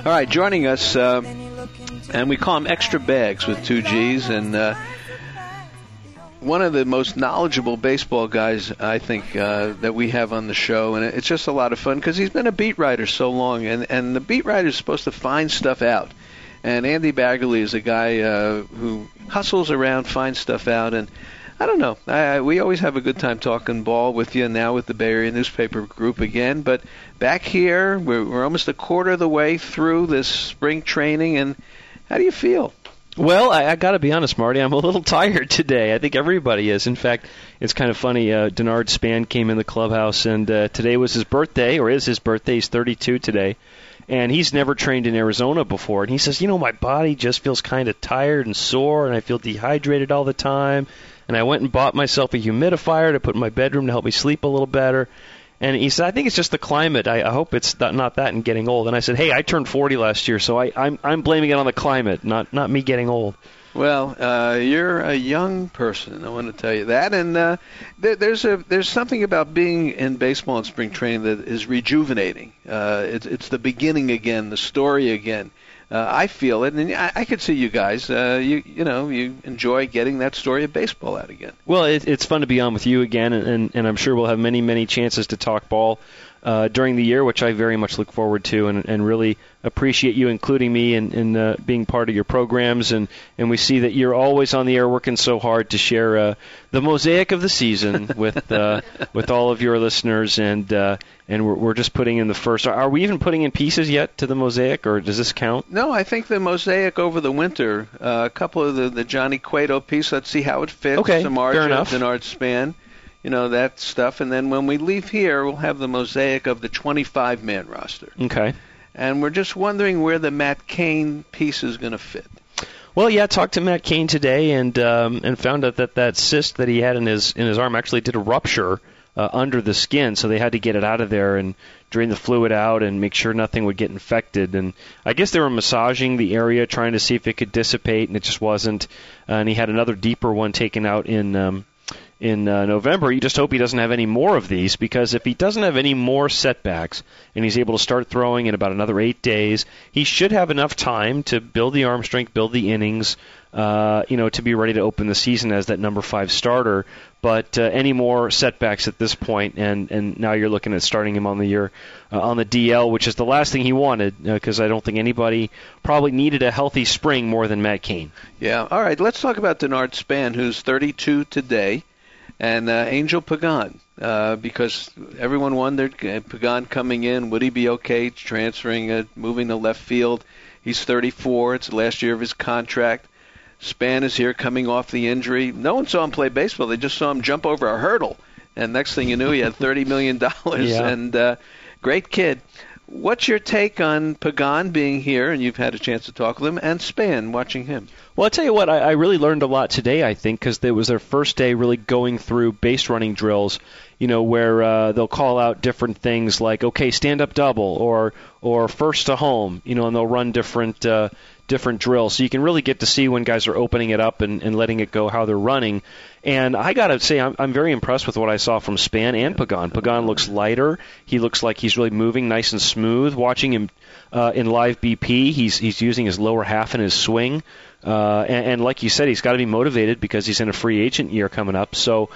All right, joining us, and we call him Extra Bags with 2 G's, and one of the most knowledgeable baseball guys, I think, that we have on the show, and it's just a lot of fun because he's been a beat writer so long, and the beat writer is supposed to find stuff out. And Andy Baggerly is a guy who hustles around, finds stuff out, and I don't know. We always have a good time talking ball with you, now with the Bay Area Newspaper Group again. But back here, we're almost a quarter of the way through this spring training, and how do you feel? Well, I got to be honest, Marty. I'm a little tired today. I think everybody is. In fact, it's kind of funny. Denard Span came in the clubhouse, and today was his birthday, or is his birthday. He's 32 today. And he's never trained in Arizona before. And he says, my body just feels kind of tired and sore, and I feel dehydrated all the time. And I went and bought myself a humidifier to put in my bedroom to help me sleep a little better. And he said, I think it's just the climate. I hope it's not that and getting old. And I said, hey, I turned 40 last year, so I'm blaming it on the climate, not me getting old. Well, you're a young person, I want to tell you that. And there's something about being in baseball and spring training that is rejuvenating. It's the beginning again, the story again. I feel it, and I could see you guys. You enjoy getting that story of baseball out again. Well, it's fun to be on with you again, and I'm sure we'll have many, many chances to talk ball during the year, which I very much look forward to, and really appreciate you including me in being part of your programs. And we see that you're always on the air working so hard to share the mosaic of the season with all of your listeners. And we're just putting in the first. Are we even putting in pieces yet to the mosaic, or does this count? No, I think the mosaic over the winter, a couple of the Johnny Cueto piece, let's see how it fits. Okay, some fair enough. Denard Span. That stuff. And then when we leave here, we'll have the mosaic of the 25-man roster. Okay. And we're just wondering where the Matt Cain piece is going to fit. Well, yeah, talked to Matt Cain today and found out that cyst that he had in his arm actually did a rupture under the skin, so they had to get it out of there and drain the fluid out and make sure nothing would get infected. And I guess they were massaging the area, trying to see if it could dissipate, and it just wasn't. And he had another deeper one taken out in November. You just hope he doesn't have any more of these, because if he doesn't have any more setbacks and he's able to start throwing in about another 8 days, he should have enough time to build the arm strength, build the innings, to be ready to open the season as that number 5 starter. But any more setbacks at this point, and now you're looking at starting him on the year on the DL, which is the last thing he wanted, because I don't think anybody probably needed a healthy spring more than Matt Cain. Yeah. All right. Let's talk about Denard Span, who's 32 today. And Angel Pagan, because everyone wondered, Pagan coming in, would he be okay transferring, moving to left field? He's 34. It's the last year of his contract. Span is here coming off the injury. No one saw him play baseball. They just saw him jump over a hurdle. And next thing you knew, he had $30 million. Yeah. And great kid. What's your take on Pagan being here, and you've had a chance to talk with him, and Span, watching him? Well, I'll tell you what, I really learned a lot today, I think, because it was their first day really going through base running drills, where they'll call out different things like, okay, stand-up double, or first to home, and they'll run different drills. So you can really get to see when guys are opening it up and letting it go how they're running. And I got to say, I'm very impressed with what I saw from Span and Pagan. Pagan looks lighter. He looks like he's really moving nice and smooth. Watching him in live BP, he's using his lower half in his swing. And like you said, he's got to be motivated because he's in a free agent year coming up. So,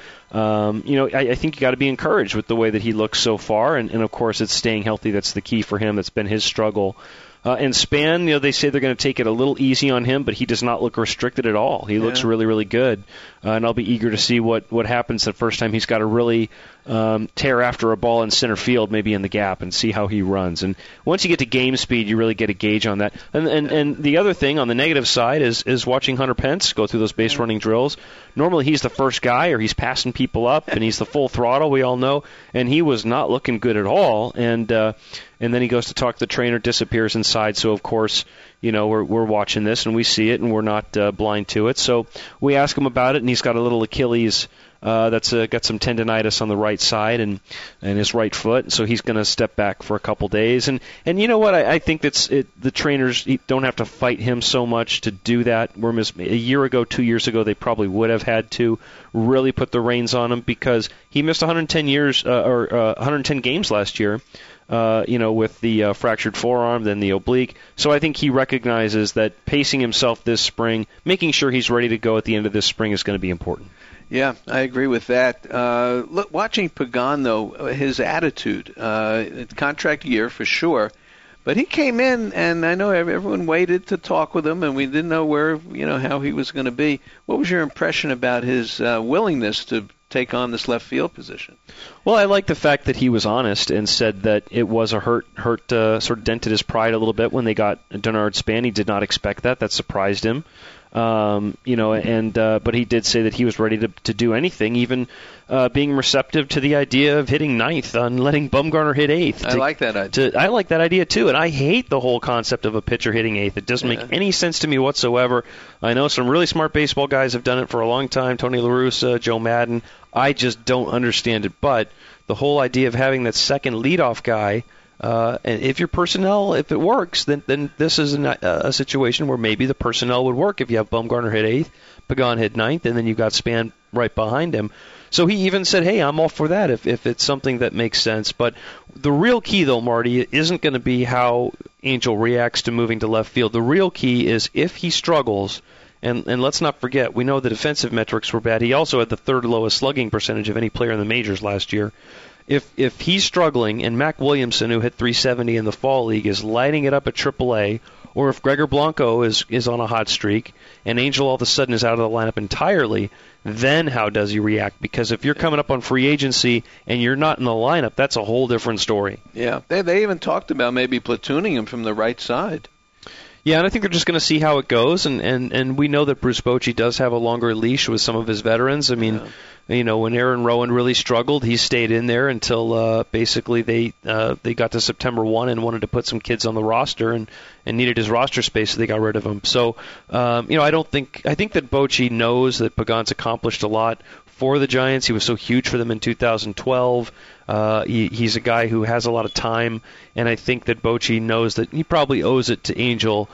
I think you got to be encouraged with the way that he looks so far. And of course, it's staying healthy. That's the key for him. That's been his struggle. And Span, they say they're going to take it a little easy on him, but he does not look restricted at all. He looks really, really good. And I'll be eager to see what happens the first time he's got to really tear after a ball in center field, maybe in the gap, and see how he runs. And once you get to game speed, you really get a gauge on that. And the other thing on the negative side is watching Hunter Pence go through those base running drills. Normally he's the first guy, or he's passing people up, and he's the full throttle, we all know. And he was not looking good at all. And then he goes to talk to the trainer, disappears inside. So, of course, we're watching this, and we see it, and we're not blind to it. So we ask him about it, and he's got a little Achilles that's got some tendonitis on the right side and his right foot. So he's going to step back for a couple days. And you know what? I think the trainers don't have to fight him so much to do that. A year ago, 2 years ago, they probably would have had to really put the reins on him, because he missed 110 games last year. with the fractured forearm, then the oblique. So I think he recognizes that pacing himself this spring, making sure he's ready to go at the end of this spring is going to be important. Yeah, I agree with that. Look, watching Pagan, though, his attitude, contract year for sure, but he came in, and I know everyone waited to talk with him, and we didn't know how he was going to be. What was your impression about his willingness to take on this left field position? Well, I like the fact that he was honest and said that it was a hurt sort of dented his pride a little bit when they got Denard Span. He did not expect that. That surprised him. But he did say that he was ready to do anything, even being receptive to the idea of hitting ninth on letting Bumgarner hit eighth. I like that idea. I like that idea too, and I hate the whole concept of a pitcher hitting eighth. It doesn't make any sense to me whatsoever. I know some really smart baseball guys have done it for a long time, Tony La Russa, Joe Madden. I just don't understand it, but the whole idea of having that second leadoff guy, and if your personnel, if it works, then this is a situation where maybe the personnel would work if you have Bumgarner hit eighth, Pagan hit ninth, and then you've got Span right behind him. So he even said, hey, I'm all for that if it's something that makes sense. But the real key, though, Marty, isn't going to be how Angel reacts to moving to left field. The real key is if he struggles, and let's not forget, we know the defensive metrics were bad. He also had the third lowest slugging percentage of any player in the majors last year. If he's struggling and Mac Williamson, who hit 370 in the fall league, is lighting it up at AAA, or if Gregor Blanco is on a hot streak and Angel all of a sudden is out of the lineup entirely, then how does he react? Because if you're coming up on free agency and you're not in the lineup, that's a whole different story. Yeah, they even talked about maybe platooning him from the right side. Yeah, and I think they're just going to see how it goes, and we know that Bruce Bochy does have a longer leash with some of his veterans. I mean, when Aaron Rowan really struggled, he stayed in there until basically they got to September 1 and wanted to put some kids on the roster and needed his roster space, so they got rid of him. So, I think that Bochy knows that Pagan's accomplished a lot for the Giants. He was so huge for them in 2012. He's a guy who has a lot of time, and I think that Bochy knows that he probably owes it to Angel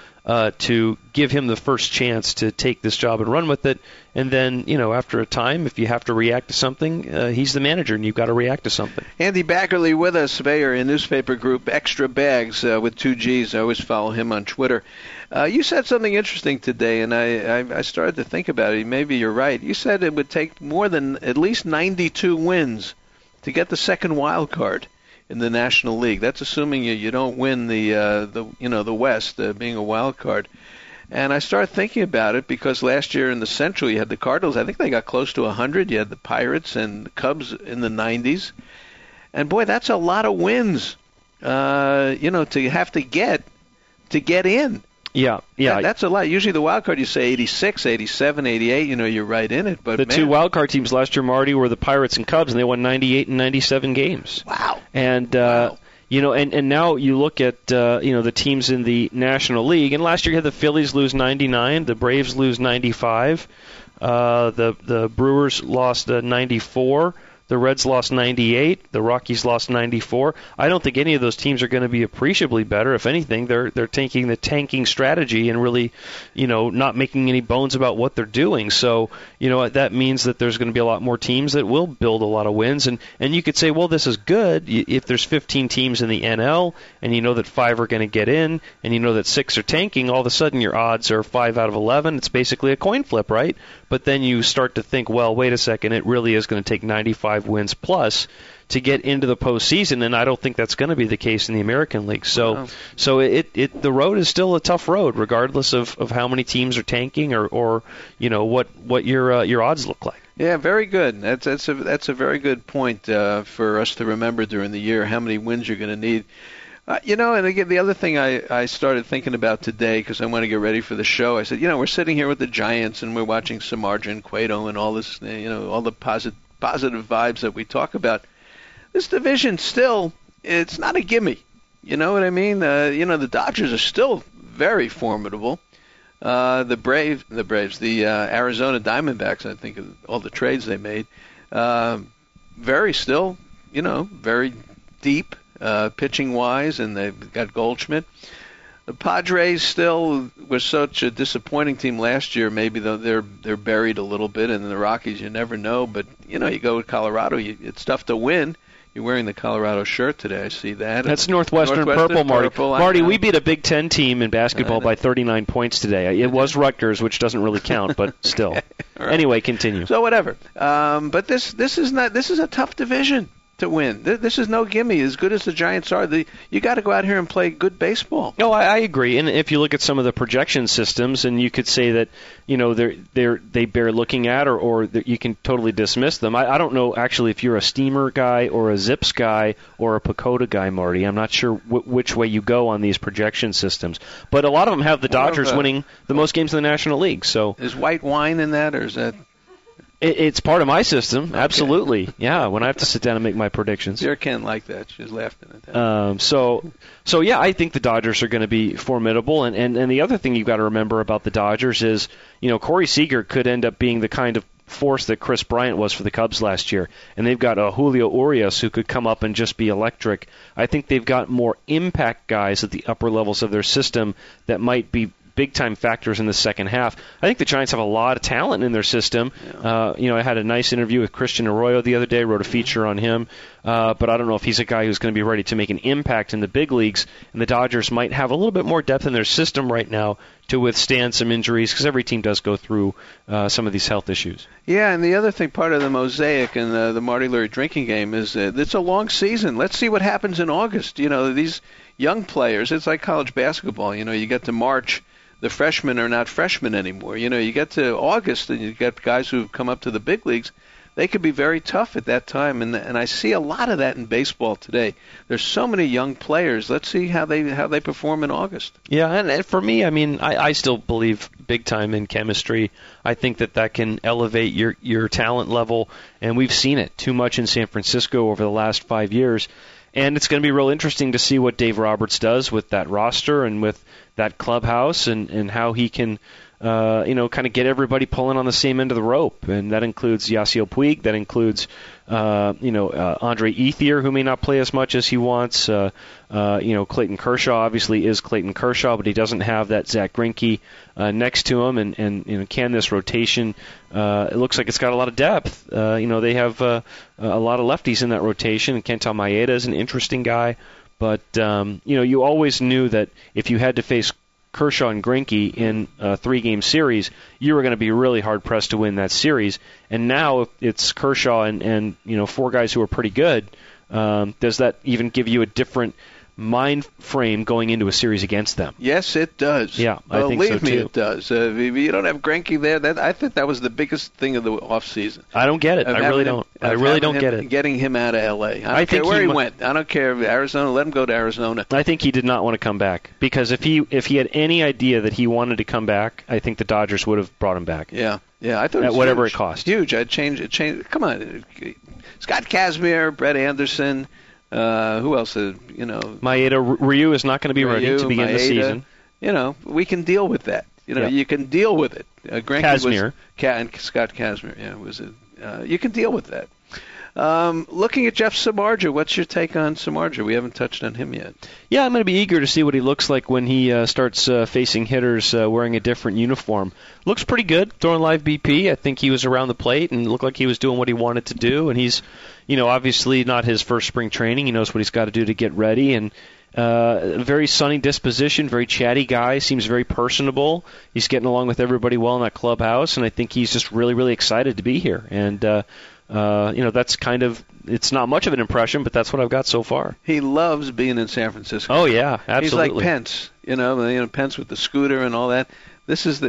to give him the first chance to take this job and run with it. And then, after a time, if you have to react to something, he's the manager, and you've got to react to something. Andy Backerly with us, surveyor in newspaper group Extra Bags with 2 Gs. I always follow him on Twitter. You said something interesting today, and I started to think about it. Maybe you're right. You said it would take more than at least 92 wins to get the second wild card in the National League. That's assuming you don't win the West, being a wild card. And I started thinking about it because last year in the Central you had the Cardinals. I think they got close to 100. You had the Pirates and the Cubs in the 90s. And boy, that's a lot of wins. To have to get in. Yeah. That's a lot. Usually the wild card, you say 86, 87, 88, you're right in it. But the two wild card teams last year, Marty, were the Pirates and Cubs, and they won 98 and 97 games. Wow. And and now you look at the teams in the National League, and last year you had the Phillies lose 99, the Braves lose 95, the Brewers lost 94. The Reds lost 98. The Rockies lost 94. I don't think any of those teams are going to be appreciably better. If anything, they're taking the tanking strategy and really, not making any bones about what they're doing. So, that means that there's going to be a lot more teams that will build a lot of wins. And you could say, well, this is good. If there's 15 teams in the NL and you know that 5 are going to get in and you know that 6 are tanking, all of a sudden your odds are 5 out of 11. It's basically a coin flip, right? But then you start to think, well, wait a second, it really is going to take 95 wins plus to get into the postseason, and I don't think that's going to be the case in the American League. So, the road is still a tough road, regardless of how many teams are tanking or what your odds look like. Yeah, very good. That's a very good point for us to remember during the year, how many wins you're going to need. And again, the other thing I started thinking about today, because I want to get ready for the show, I said, we're sitting here with the Giants and we're watching Samardzija Cueto and all this, all the positive vibes that we talk about. This division still, it's not a gimme. You know what I mean? The Dodgers are still very formidable. The Braves, the Arizona Diamondbacks, I think of all the trades they made, very deep. Pitching-wise, and they've got Goldschmidt. The Padres still were such a disappointing team last year. Maybe they're buried a little bit, and the Rockies, you never know. But, you go to Colorado, it's tough to win. You're wearing the Colorado shirt today. I see that. That's Northwestern Purple, Marty. Marty, we beat a Big Ten team in basketball by 39 points today. It was Rutgers, which doesn't really count, but still. Right. Anyway, continue. So whatever. But this is a tough division to win. This is no gimme. As good as the Giants are, you got to go out here and play good baseball. No, I agree. And if you look at some of the projection systems, and you could say that they bear looking at, or you can totally dismiss them. I don't know actually if you're a Steamer guy or a Zips guy or a Pacoda guy, Marty. I'm not sure which way you go on these projection systems. But a lot of them have the Dodgers winning the most games in the National League. So is white wine in that, or is that? It's part of my system, absolutely. Yeah, when I have to sit down and make my predictions. Sarah can't like that. She's laughing at that. So yeah, I think the Dodgers are going to be formidable. And the other thing you've got to remember about the Dodgers is, Corey Seager could end up being the kind of force that Chris Bryant was for the Cubs last year. And they've got a Julio Urias who could come up and just be electric. I think they've got more impact guys at the upper levels of their system that might be big-time factors in the second half. I think the Giants have a lot of talent in their system. I had a nice interview with Christian Arroyo the other day, wrote a feature on him, but I don't know if he's a guy who's going to be ready to make an impact in the big leagues, and the Dodgers might have a little bit more depth in their system right now to withstand some injuries, because every team does go through some of these health issues. Yeah, and the other thing, part of the mosaic in the Marty Lurie drinking game is it's a long season. Let's see what happens in August. These young players, it's like college basketball. You get to March, the freshmen are not freshmen anymore. You get to August and you get guys who've come up to the big leagues. They could be very tough at that time, and I see a lot of that in baseball today. There's so many young players. Let's see how they perform in August. Yeah, and for me, I still believe big time in chemistry. I think that can elevate your talent level, and we've seen it too much in San Francisco over the last 5 years. And it's going to be real interesting to see what Dave Roberts does with that roster and with that clubhouse, and how he can, kind of get everybody pulling on the same end of the rope. And that includes Yasiel Puig. That includes, Andre Ethier, who may not play as much as he wants. Clayton Kershaw obviously is Clayton Kershaw, but he doesn't have that Zach Greinke next to him. And can this rotation? It looks like it's got a lot of depth. They have a lot of lefties in that rotation. And Kenta Maeda is an interesting guy. But, you always knew that if you had to face Kershaw and Greinke in a 3-game series, you were going to be really hard-pressed to win that series. And now it's Kershaw and 4 guys who are pretty good. Does that even give you a different mind frame going into a series against them? Yes, it does. Yeah, I think so too. Believe me, it does. If you don't have Greinke there, I think that was the biggest thing of the offseason. I don't get it. I really don't get it. Getting him out of L.A. I don't care where he went. I don't care if Arizona. Let him go to Arizona. I think he did not want to come back, because if he had any idea that he wanted to come back, I think the Dodgers would have brought him back. Yeah. I thought it was at whatever huge. It cost. Huge. I'd change it. Come on, Scott Kazmir, Brett Anderson. Who else? Maeda. Ryu is not going to be ready to begin the season. We can deal with that. You can deal with it. Kazmir. And Scott Kazmir. Yeah, you can deal with that. Looking at Jeff Samardzija, what's your take on Samardzija? We haven't touched on him yet. Yeah, I'm going to be eager to see what he looks like when he starts facing hitters wearing a different uniform. Looks pretty good, throwing live BP. I think he was around the plate and looked like he was doing what he wanted to do. And he's, obviously not his first spring training. He knows what he's got to do to get ready. And a very sunny disposition, very chatty guy, seems very personable. He's getting along with everybody well in that clubhouse, and I think he's just really, really excited to be here. And that's kind of, it's not much of an impression, but that's what I've got so far. He loves being in San Francisco. Oh yeah, absolutely. He's like Pence, Pence with the scooter and all that. This is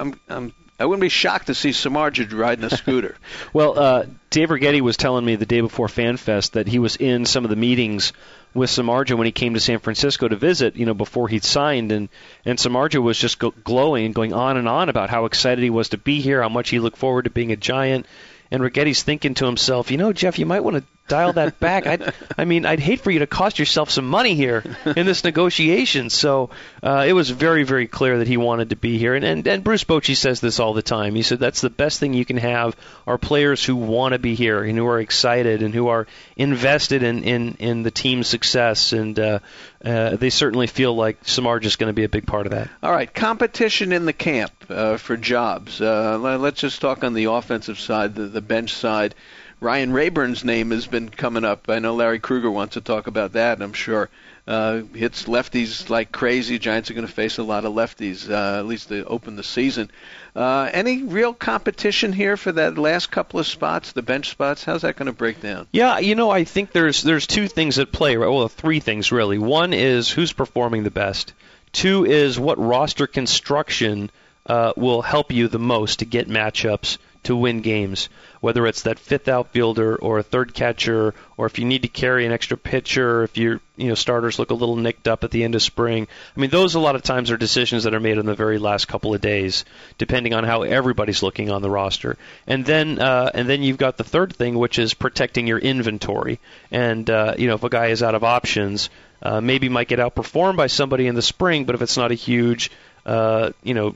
I wouldn't be shocked to see Samardzija riding a scooter. Well, Dave Righetti was telling me the day before FanFest that he was in some of the meetings with Samardzija when he came to San Francisco to visit, before he'd signed, and Samardzija was just glowing and going on and on about how excited he was to be here, how much he looked forward to being a Giant. And Righetti's thinking to himself, Jeff, you might want to dial that back. I'd hate for you to cost yourself some money here in this negotiation. So it was very, very clear that he wanted to be here. And Bruce Bochy says this all the time. He said that's the best thing you can have are players who want to be here and who are excited and who are invested in the team's success. And they certainly feel like Samardzija is going to be a big part of that. All right, competition in the camp for jobs. Let's just talk on the offensive side, the bench side. Ryan Rayburn's name has been coming up. I know Larry Krueger wants to talk about that, I'm sure. Hits lefties like crazy. Giants are going to face a lot of lefties, at least to open the season. Any real competition here for that last couple of spots, the bench spots? How's that going to break down? Yeah, I think there's two things at play, right? Well, three things, really. One is who's performing the best. Two is what roster construction will help you the most to get matchups to win games, whether it's that fifth outfielder or a third catcher, or if you need to carry an extra pitcher, if your starters look a little nicked up at the end of spring. I mean, those a lot of times are decisions that are made in the very last couple of days, depending on how everybody's looking on the roster. And then you've got the third thing, which is protecting your inventory. And if a guy is out of options, maybe might get outperformed by somebody in the spring, but if it's not a huge not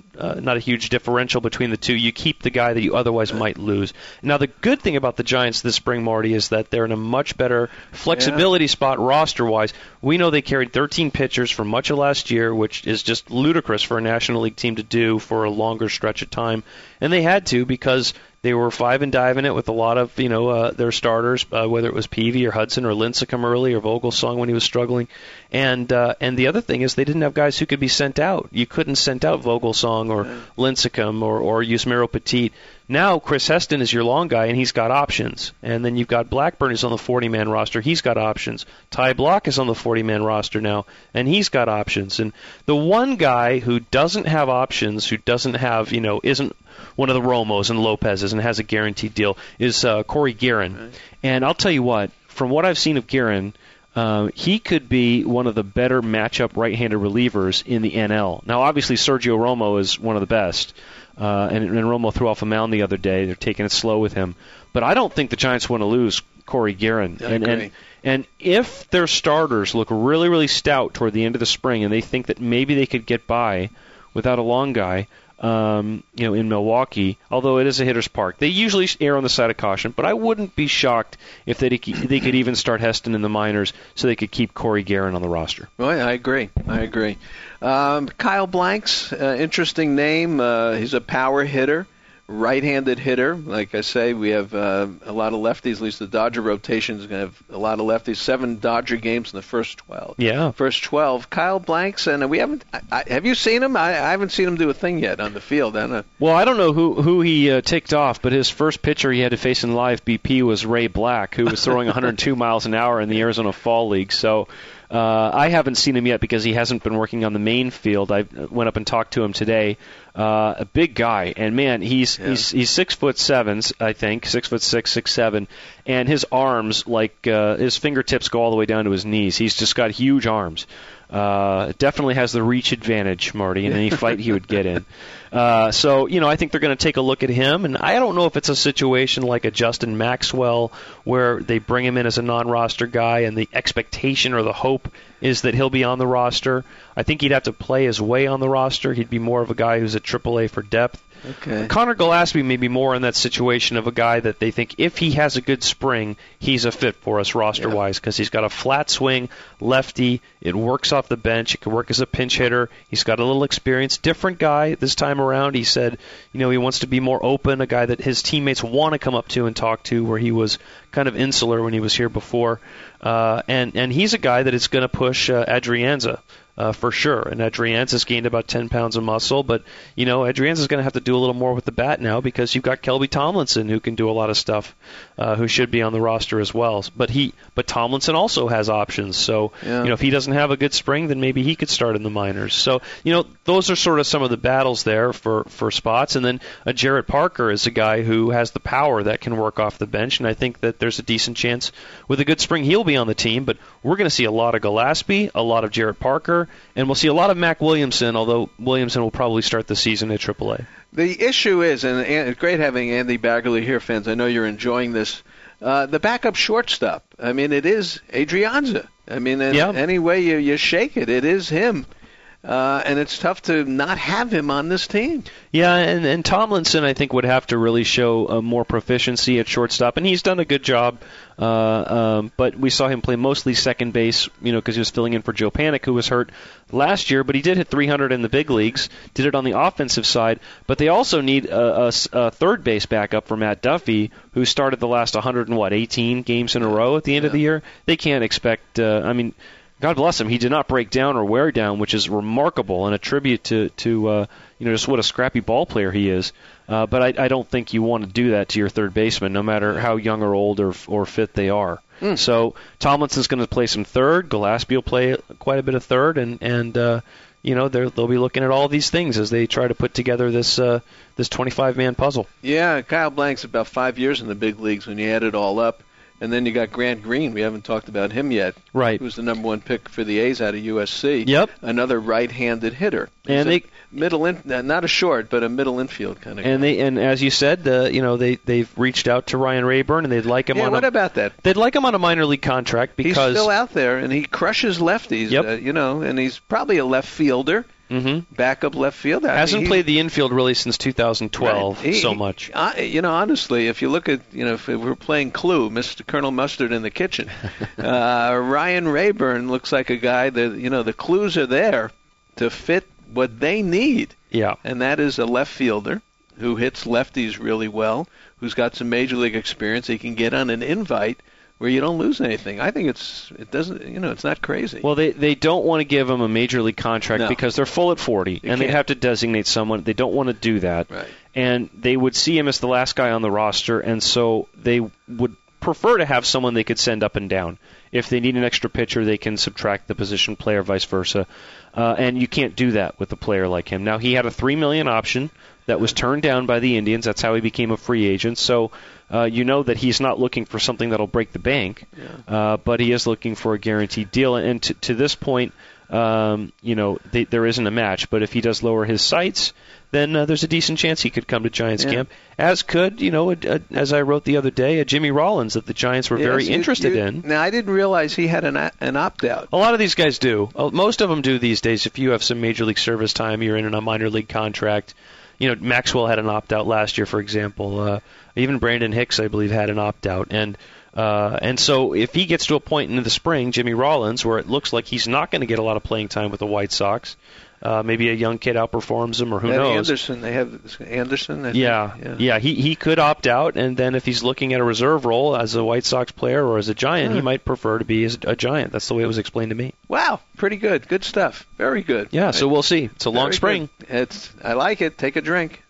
a huge differential between the two, you keep the guy that you otherwise might lose. Now, the good thing about the Giants this spring, Marty, is that they're in a much better flexibility spot roster-wise. We know they carried 13 pitchers for much of last year, which is just ludicrous for a National League team to do for a longer stretch of time. And they had to because they were 5 and diving it with a lot of their starters, whether it was Peavy or Hudson or Lincecum early or Vogelsong when he was struggling. And the other thing is they didn't have guys who could be sent out. You couldn't send out Vogelsong or Lincecum or Yusmeiro Petit. Now Chris Heston is your long guy, and he's got options. And then you've got Blackburn who's on the 40-man roster. He's got options. Ty Block is on the 40-man roster now, and he's got options. And the one guy who doesn't have options, who doesn't have, isn't one of the Romos and Lopez's and has a guaranteed deal, is Corey Guerin. Right. And I'll tell you what, from what I've seen of Guerin, he could be one of the better matchup right-handed relievers in the NL. Now, obviously, Sergio Romo is one of the best. And Romo threw off a mound the other day. They're taking it slow with him. But I don't think the Giants want to lose Corey Guerin. And if their starters look really, really stout toward the end of the spring and they think that maybe they could get by without a long guy, in Milwaukee, although it is a hitter's park, they usually err on the side of caution, but I wouldn't be shocked if they could even start Heston in the minors so they could keep Corey Guerin on the roster. Well, I agree. Kyle Blanks, interesting name. He's a power hitter, right-handed hitter. Like I say, we have a lot of lefties. At least the Dodger rotation is going to have a lot of lefties. 7 Dodger games in the first 12. Yeah. First 12. Kyle Blanks, and we haven't. Have you seen him? I haven't seen him do a thing yet on the field. Well, I don't know who he ticked off, but his first pitcher he had to face in live BP was Ray Black, who was throwing 102 miles an hour in the Arizona Fall League. So. I haven't seen him yet because he hasn't been working on the main field. I went up and talked to him today. A big guy, and man, he's 6'7", I think, 6'6", 6'7", and his arms, his fingertips go all the way down to his knees. He's just got huge arms. Definitely has the reach advantage, Marty, in any fight he would get in. So I think they're going to take a look at him, and I don't know if it's a situation like a Justin Maxwell where they bring him in as a non-roster guy and the expectation or the hope is that he'll be on the roster. I think he'd have to play his way on the roster. He'd be more of a guy who's at AAA for depth. Okay. Connor Gillaspie may be more in that situation of a guy that they think if he has a good spring, he's a fit for us roster-wise because he's got a flat swing, lefty, it works off the bench, it can work as a pinch hitter, he's got a little experience, different guy this time around. He said, he wants to be more open, a guy that his teammates want to come up to and talk to where he was kind of insular when he was here before. And he's a guy that is going to push Adrianza. For sure. And Adrianza's gained about 10 pounds of muscle, but, Adrianza's going to have to do a little more with the bat now because you've got Kelby Tomlinson who can do a lot of stuff, who should be on the roster as well. But Tomlinson also has options. So, if he doesn't have a good spring, then maybe he could start in the minors. So, those are sort of some of the battles there for spots. And then Jarrett Parker is a guy who has the power that can work off the bench, and I think that there's a decent chance with a good spring he'll be on the team. But we're going to see a lot of Gillaspie, a lot of Jarrett Parker, and we'll see a lot of Mac Williamson, although Williamson will probably start the season at AAA. The issue is, and it's great having Andy Baggerly here, fans. I know you're enjoying this. The backup shortstop. I mean, it is Adrianza. I mean, any way you shake it, it is him. and it's tough to not have him on this team. Yeah, and Tomlinson, I think, would have to really show more proficiency at shortstop, and he's done a good job. But we saw him play mostly second base, because he was filling in for Joe Panik, who was hurt last year. But he did hit 300 in the big leagues, did it on the offensive side. But they also need a third base backup for Matt Duffy, who started the last 18 games in a row at the end of the year. They can't expect. God bless him. He did not break down or wear down, which is remarkable and a tribute to just what a scrappy ball player he is. But I don't think you want to do that to your third baseman, no matter how young or old or fit they are. So Tomlinson's going to play some third. Gillespie will play quite a bit of third, and they'll be looking at all these things as they try to put together this 25-man puzzle. Yeah, Kyle Blank's about 5 years in the big leagues when you add it all up. And then you got Grant Green. We haven't talked about him yet. Right. Who was the number one pick for the A's out of USC. Yep. Another right-handed hitter. And they not a short, but a middle infield kind of guy. And as you said, they've reached out to Ryan Rayburn, and they'd like him what about that? They'd like him on a minor league contract because he's still out there and he crushes lefties. Yep. And he's probably a left fielder. Mm-hmm. Backup left fielder. Hasn't played the infield really since 2012 so much. Honestly, if you look at, if we're playing Clue, Mr. Colonel Mustard in the kitchen, Ryan Rayburn looks like a guy that, the clues are there to fit what they need. Yeah. And that is a left fielder who hits lefties really well, who's got some major league experience. He can get on an invite where you don't lose anything. I think it's not crazy. Well, they don't want to give him a major league contract because they're full at 40, and they have to designate someone. They don't want to do that. Right. And they would see him as the last guy on the roster, and so they would prefer to have someone they could send up and down. If they need an extra pitcher, they can subtract the position player, vice versa. And you can't do that with a player like him. Now, he had a $3 million option that was turned down by the Indians. That's how he became a free agent. So that he's not looking for something that'll break the bank, but he is looking for a guaranteed deal. And to this point, there isn't a match. But if he does lower his sights, then there's a decent chance he could come to Giants camp. As could, as I wrote the other day, a Jimmy Rollins that the Giants were very interested in. Now, I didn't realize he had an opt-out. A lot of these guys do. Most of them do these days. If you have some major league service time, you're in a minor league contract. Maxwell had an opt-out last year, for example. Even Brandon Hicks, I believe, had an opt-out. And so if he gets to a point in the spring, Jimmy Rollins, where it looks like he's not going to get a lot of playing time with the White Sox, maybe a young kid outperforms him, or who knows. They have Anderson. He could opt out, and then if he's looking at a reserve role as a White Sox player or as a Giant, he might prefer to be a Giant. That's the way it was explained to me. Wow, pretty good. Good stuff. Very good. Yeah, so we'll see. It's a long spring. I like it. Take a drink.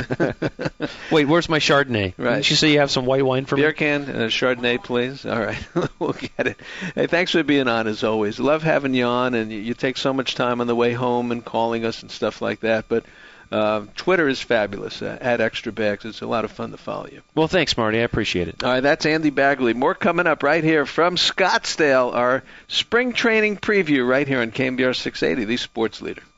Wait, where's my Chardonnay? Right. Didn't you say you have some white wine for me? Beer can and a Chardonnay, please. All right. We'll get it. Hey, thanks for being on, as always. Love having you on, and you take so much time on the way home and calling us and stuff like that. But Twitter is fabulous, at Extra Bags. It's a lot of fun to follow you. Well, thanks, Marty. I appreciate it. All right, that's Andy Bagley. More coming up right here from Scottsdale, our spring training preview right here on KMBR 680, the sports leader.